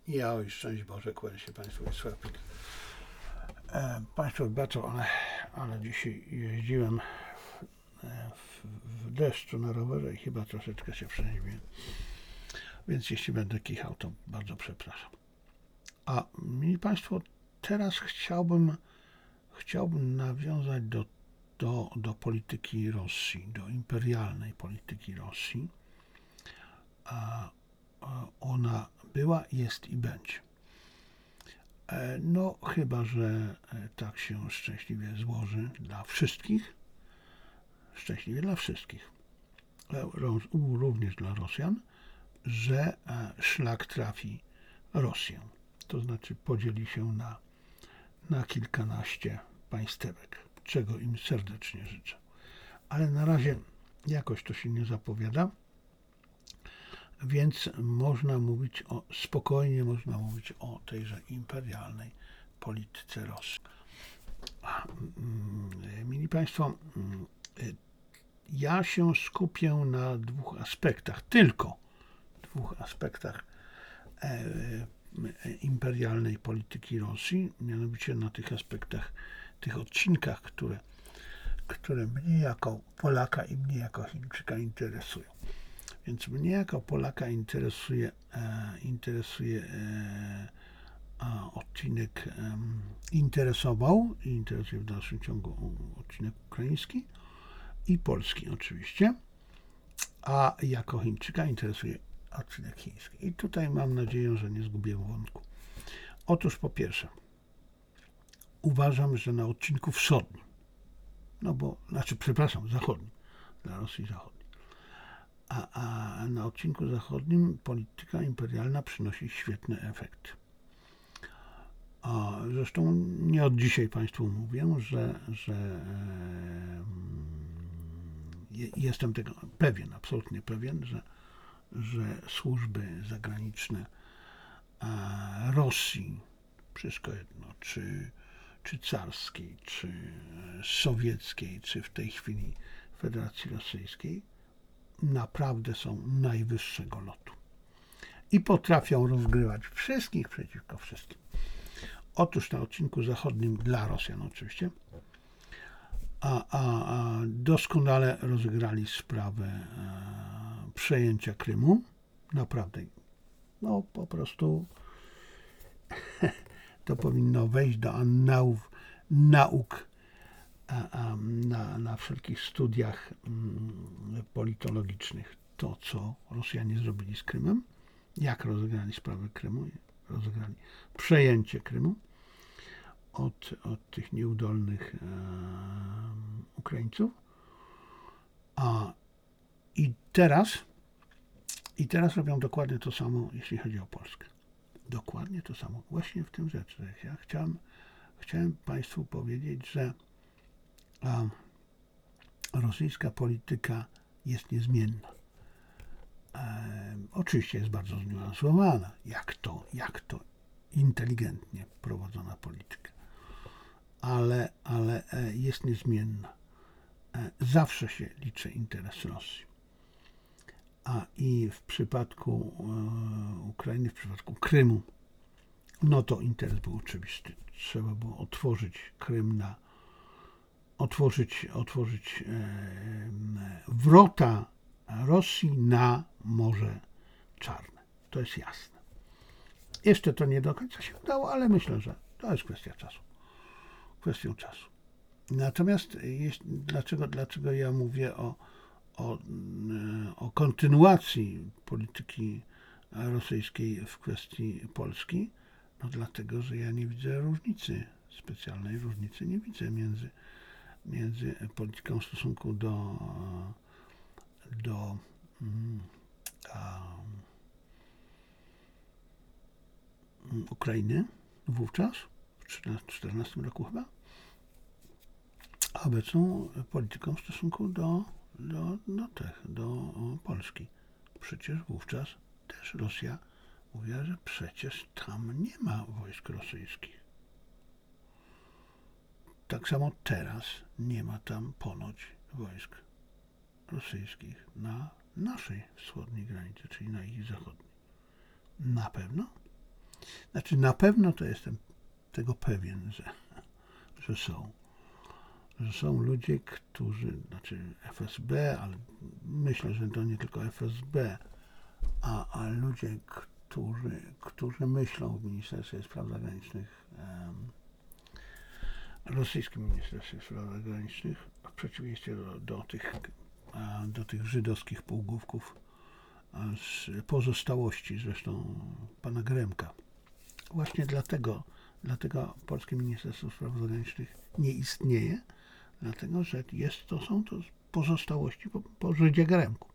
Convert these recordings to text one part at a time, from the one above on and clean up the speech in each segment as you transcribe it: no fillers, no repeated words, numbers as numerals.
Ja oj, szczęść Boże, kłania się Państwu i Sławik. Państwo wybaczą, ale dzisiaj jeździłem w deszczu na rowerze i chyba troszeczkę się przeziębiłem. Więc jeśli będę kichał, to bardzo przepraszam. A mili Państwo, teraz chciałbym nawiązać do polityki Rosji, do imperialnej polityki Rosji. Ona była, jest i będzie. No, chyba że tak się szczęśliwie złoży dla wszystkich, również dla Rosjan, że szlak trafi Rosję. To znaczy podzieli się na kilkanaście państewek, czego im serdecznie życzę. Ale na razie jakoś to się nie zapowiada, więc spokojnie można mówić o tejże imperialnej polityce Rosji. Mili Państwo, ja się skupię na tylko dwóch aspektach imperialnej polityki Rosji, mianowicie na tych aspektach, tych odcinkach, które mnie jako Polaka i mnie jako Chińczyka interesują. Więc mnie jako Polaka interesuje odcinek interesował i interesuje w dalszym ciągu odcinek ukraiński i polski oczywiście, a jako Chińczyka interesuje odcinek chiński. I tutaj mam nadzieję, że nie zgubię wątku. Otóż po pierwsze, uważam, że na odcinku wschodnim, zachodnim, dla Rosji zachodniej, a na odcinku zachodnim polityka imperialna przynosi świetny efekt. Zresztą nie od dzisiaj Państwu mówię, że jestem tego pewien, absolutnie pewien, że służby zagraniczne Rosji, wszystko jedno, czy carskiej, czy sowieckiej, czy w tej chwili Federacji Rosyjskiej, naprawdę są najwyższego lotu i potrafią rozgrywać wszystkich przeciwko wszystkim. Otóż na odcinku zachodnim dla Rosjan oczywiście, doskonale rozegrali sprawę przejęcia Krymu. Naprawdę, po prostu to powinno wejść do annałów nauk na wszelkich studiach politologicznych. To, co Rosjanie zrobili z Krymem, jak rozegrali sprawę Krymu, rozegrali przejęcie Krymu od tych nieudolnych Ukraińców. I teraz robią dokładnie to samo, jeśli chodzi o Polskę. Dokładnie to samo. Właśnie w tym rzecz. Ja chciałem Państwu powiedzieć, że rosyjska polityka jest niezmienna. Oczywiście jest bardzo zniuansowana, jak to inteligentnie prowadzona polityka, ale jest niezmienna. Zawsze się liczy interes Rosji. I w przypadku Ukrainy, w przypadku Krymu, to interes był oczywisty. Trzeba było otworzyć Krym otworzyć wrota Rosji na Morze Czarne. To jest jasne. Jeszcze to nie do końca się udało, ale myślę, że to jest kwestią czasu. Natomiast dlaczego ja mówię o kontynuacji polityki rosyjskiej w kwestii Polski? Dlatego, że ja nie widzę specjalnej różnicy nie widzę między polityką w stosunku do Ukrainy wówczas, w 2014 roku chyba, a obecną polityką w stosunku do Polski. Przecież wówczas też Rosja mówiła, że przecież tam nie ma wojsk rosyjskich. Tak samo teraz nie ma tam ponoć wojsk rosyjskich na naszej wschodniej granicy, czyli na ich zachodniej. Na pewno? Znaczy na pewno to jestem tego pewien, że są. Że są ludzie, którzy, znaczy FSB, ale myślę, że to nie tylko FSB, a ludzie, którzy myślą w Ministerstwie Spraw Zagranicznych, rosyjskim Ministerstwie Spraw Zagranicznych, w przeciwieństwie do tych żydowskich półgłówków z pozostałości zresztą pana Gremka. Właśnie dlatego polskie Ministerstwo Spraw Zagranicznych nie istnieje, dlatego że są to pozostałości po Żydzie Gremku.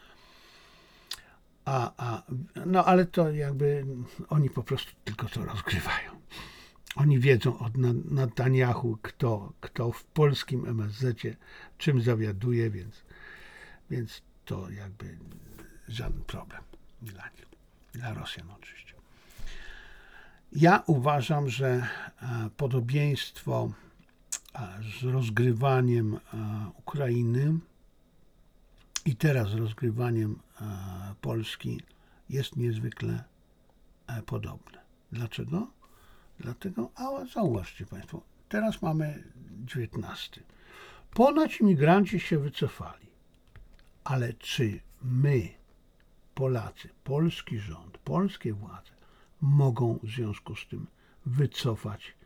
No ale to jakby oni po prostu tylko to rozgrywają. Oni wiedzą od Netanyahu, kto w polskim MSZ-cie czym zawiaduje, więc to jakby żaden problem dla nich, dla Rosjan oczywiście. Ja uważam, że podobieństwo z rozgrywaniem Ukrainy i teraz z rozgrywaniem Polski jest niezwykle podobne. Dlaczego? Dlatego, zauważcie Państwo, teraz mamy 19. Ponoć imigranci się wycofali, ale czy my, Polacy, polski rząd, polskie władze mogą w związku z tym wycofać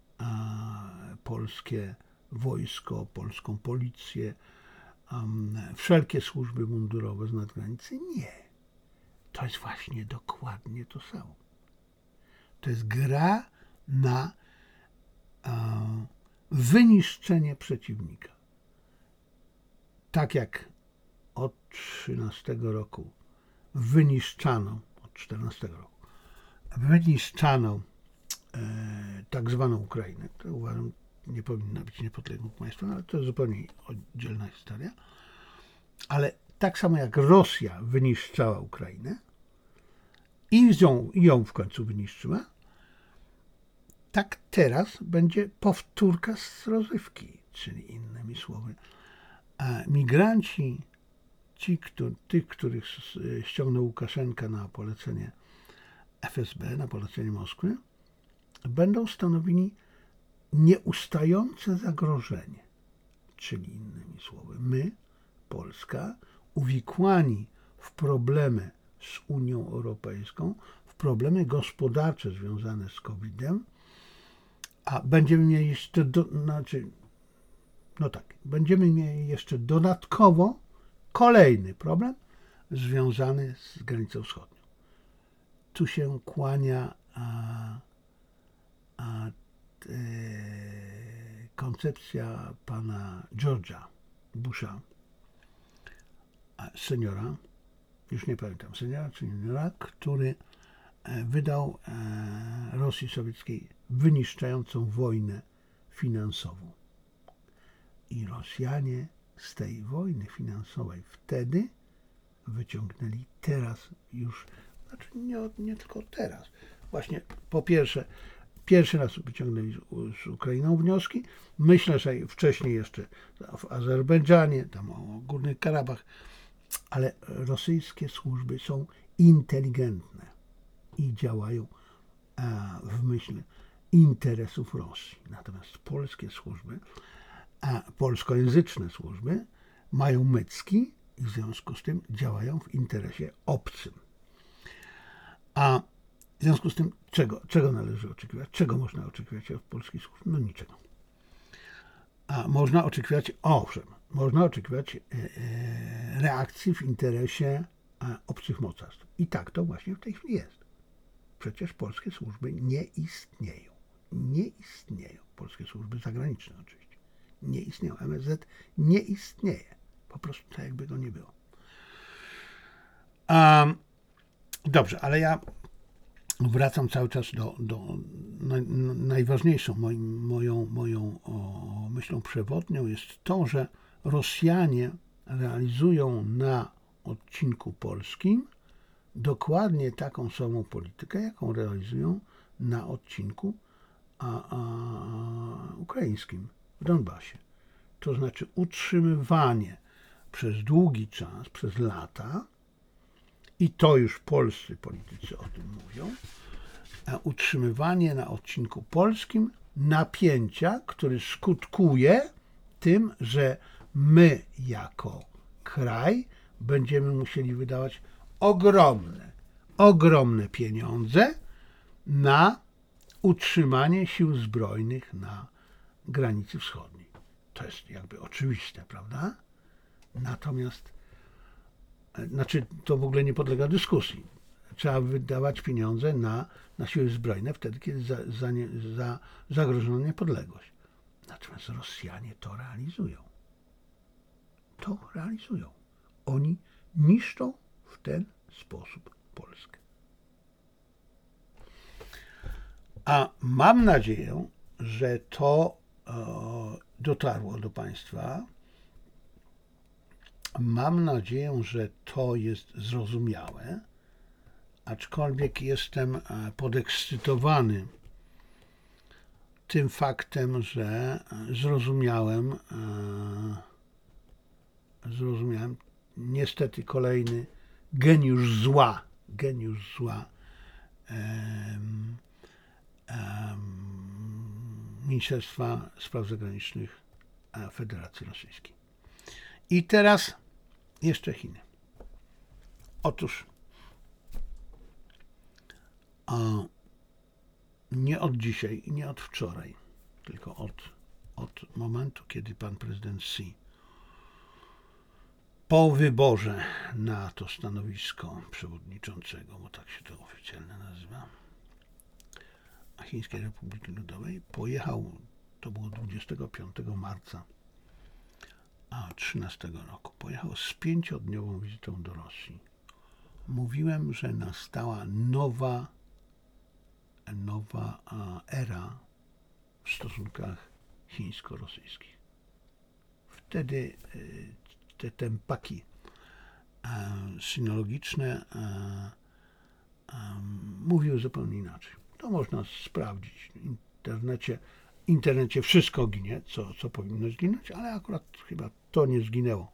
polskie wojsko, polską policję, wszelkie służby mundurowe z nadgranicy? Nie. To jest właśnie dokładnie to samo. To jest gra na wyniszczenie przeciwnika. Tak jak od 13 roku od 14 roku wyniszczano tak zwaną Ukrainę, to uważam nie powinna być niepodległym państwem, ale to jest zupełnie oddzielna historia. Ale tak samo jak Rosja wyniszczała Ukrainę i ją w końcu wyniszczyła, tak teraz będzie powtórka z rozrywki, czyli innymi słowy, migranci, tych, których ściągnął Łukaszenka na polecenie FSB, na polecenie Moskwy, będą stanowili nieustające zagrożenie. Czyli innymi słowy, my, Polska, uwikłani w problemy z Unią Europejską, w problemy gospodarcze związane z COVID-em, a będziemy mieli jeszcze, będziemy mieli jeszcze dodatkowo kolejny problem związany z granicą wschodnią. Tu się kłania koncepcja pana George'a Busha, seniora, już nie pamiętam, seniora czy juniora, który wydał Rosji Sowieckiej wyniszczającą wojnę finansową. I Rosjanie z tej wojny finansowej wtedy wyciągnęli teraz już, znaczy nie tylko teraz, właśnie po pierwszy raz wyciągnęli z Ukrainą wnioski. Myślę, że wcześniej jeszcze w Azerbejdżanie, tam o Górnych Karabach, ale rosyjskie służby są inteligentne i działają w myśl interesów Rosji. Natomiast polskie służby, polskojęzyczne służby mają mycki i w związku z tym działają w interesie obcym. A w związku z tym czego należy oczekiwać? Czego można oczekiwać od polskich służb? No niczego. A można oczekiwać reakcji w interesie obcych mocarstw. I tak to właśnie w tej chwili jest. Przecież polskie służby nie istnieją. Nie istnieją. Polskie służby zagraniczne oczywiście. Nie istnieją. MSZ nie istnieje. Po prostu tak jakby go nie było. Dobrze, ale ja wracam cały czas do najważniejszą moją myślą przewodnią jest to, że Rosjanie realizują na odcinku polskim dokładnie taką samą politykę, jaką realizują na odcinku ukraińskim w Donbasie. To znaczy utrzymywanie przez długi czas, przez lata, i to już polscy politycy o tym mówią, utrzymywanie na odcinku polskim napięcia, który skutkuje tym, że my jako kraj będziemy musieli wydawać ogromne pieniądze na utrzymanie sił zbrojnych na granicy wschodniej. To jest jakby oczywiste, prawda? Natomiast, to w ogóle nie podlega dyskusji. Trzeba wydawać pieniądze na siły zbrojne wtedy, kiedy zagrożona niepodległość. Natomiast Rosjanie to realizują. Oni niszczą w ten sposób Polskę. A mam nadzieję, że to dotarło do Państwa. Mam nadzieję, że to jest zrozumiałe, aczkolwiek jestem podekscytowany tym faktem, że zrozumiałem niestety kolejny geniusz zła Ministerstwa Spraw Zagranicznych Federacji Rosyjskiej. I teraz jeszcze Chiny. Otóż nie od dzisiaj i nie od wczoraj, tylko od momentu, kiedy pan prezydent Xi po wyborze na to stanowisko przewodniczącego, bo tak się to oficjalnie nazywa, Chińskiej Republiki Ludowej, pojechał, to było 25 marca 2013 roku, pojechał z 5-dniową wizytą do Rosji. Mówiłem, że nastała nowa era w stosunkach chińsko-rosyjskich. Wtedy te tempaki synologiczne mówiły zupełnie inaczej. To można sprawdzić w internecie wszystko ginie, co powinno zginąć, ale akurat chyba to nie zginęło.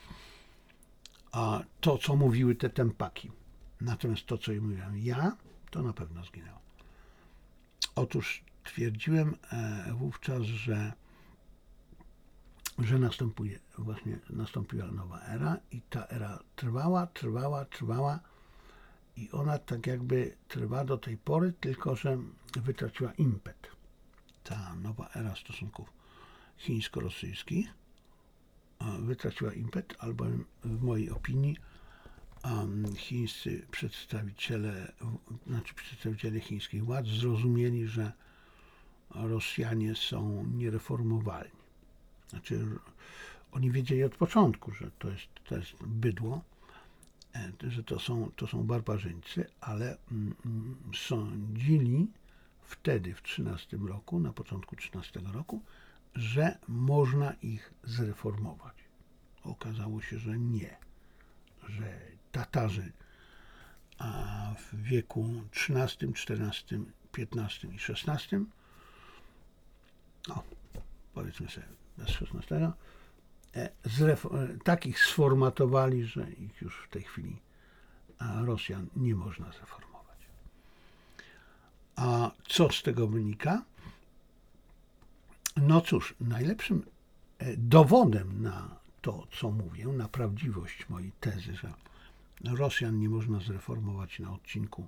A to, co mówiły te tempaki. Natomiast to, co mówiłem ja, to na pewno zginęło. Otóż twierdziłem wówczas, że nastąpiła nowa era i ta era trwała i ona tak jakby trwa do tej pory, tylko że wytraciła impet. Ta nowa era stosunków chińsko-rosyjskich wytraciła impet, albowiem w mojej opinii chińscy przedstawiciele chińskich władz zrozumieli, że Rosjanie są niereformowalni. Oni wiedzieli od początku, że to jest bydło, że to są barbarzyńcy, ale sądzili wtedy, w 13 roku, na początku 13 roku, że można ich zreformować. Okazało się, że nie, że Tatarzy w wieku XIII, XIV, XV i XVI, powiedzmy sobie bez XVI, takich sformatowali, że ich już w tej chwili Rosjan nie można zreformować. A co z tego wynika? No cóż, najlepszym dowodem na to, co mówię, na prawdziwość mojej tezy, że Rosjan nie można zreformować na odcinku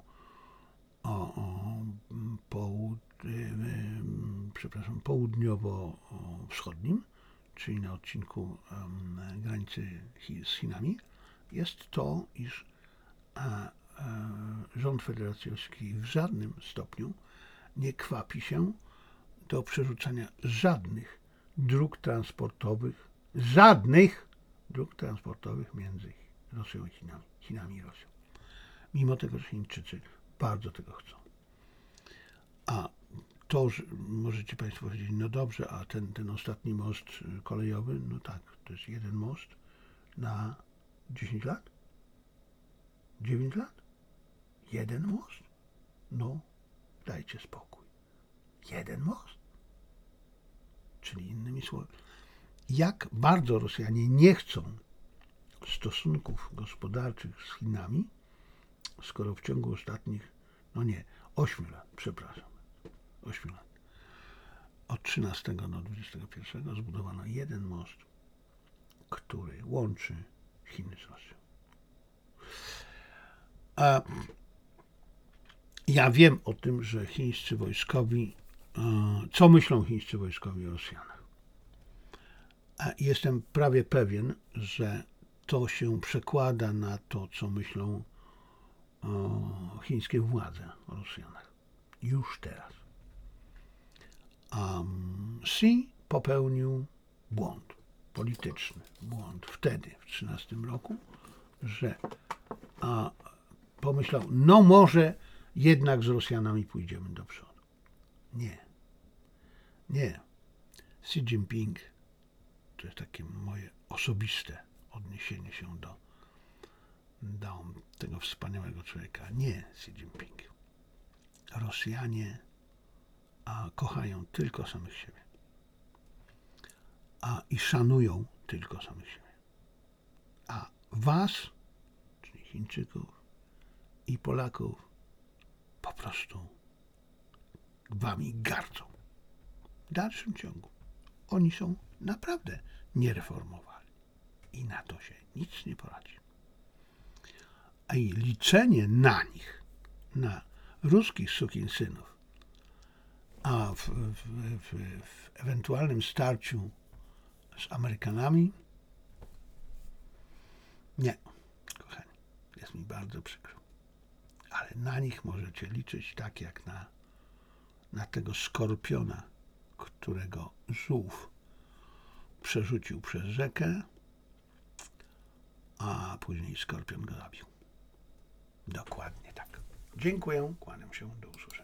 południowo-wschodnim, czyli na odcinku granicy z Chinami, jest to, iż rząd Federacji Rosyjskiej w żadnym stopniu nie kwapi się do przerzucania żadnych dróg transportowych między Rosją i Chinami i Rosją. Mimo tego, że Chińczycy bardzo tego chcą. A to, że możecie Państwo powiedzieć, no dobrze, a ten ostatni most kolejowy, no tak, to jest jeden most na 10 lat? 9 lat? Jeden most? No, dajcie spokój. Jeden most? Czyli innymi słowy, jak bardzo Rosjanie nie chcą stosunków gospodarczych z Chinami, skoro w ciągu ostatnich, 8 lat, przepraszam. 8 lat. Od 13 do 21 zbudowano jeden most, który łączy Chiny z Rosją. A ja wiem o tym, że chińscy wojskowi, co myślą chińscy wojskowi o Rosjanach. A jestem prawie pewien, że to się przekłada na to, co myślą chińskie władze o Rosjanach. Już teraz. Xi popełnił błąd polityczny, błąd wtedy, w 2013 roku, że pomyślał, no może jednak z Rosjanami pójdziemy do przodu. Nie. Xi Jinping, to jest takie moje osobiste odniesienie się do tego wspaniałego człowieka. Nie Xi Jinping. Rosjanie kochają tylko samych siebie. I szanują tylko samych siebie. A was, czyli Chińczyków i Polaków, po prostu wami gardzą. W dalszym ciągu oni są naprawdę niereformowani. I na to się nic nie poradzi. A i liczenie na nich, na ruskich sukinsynów, a w ewentualnym starciu z Amerykanami, nie, kochani, jest mi bardzo przykro. Ale na nich możecie liczyć tak jak na tego skorpiona, którego żółw przerzucił przez rzekę, a później skorpion go zabił. Dokładnie tak. Dziękuję, kłaniam się, do usłyszenia.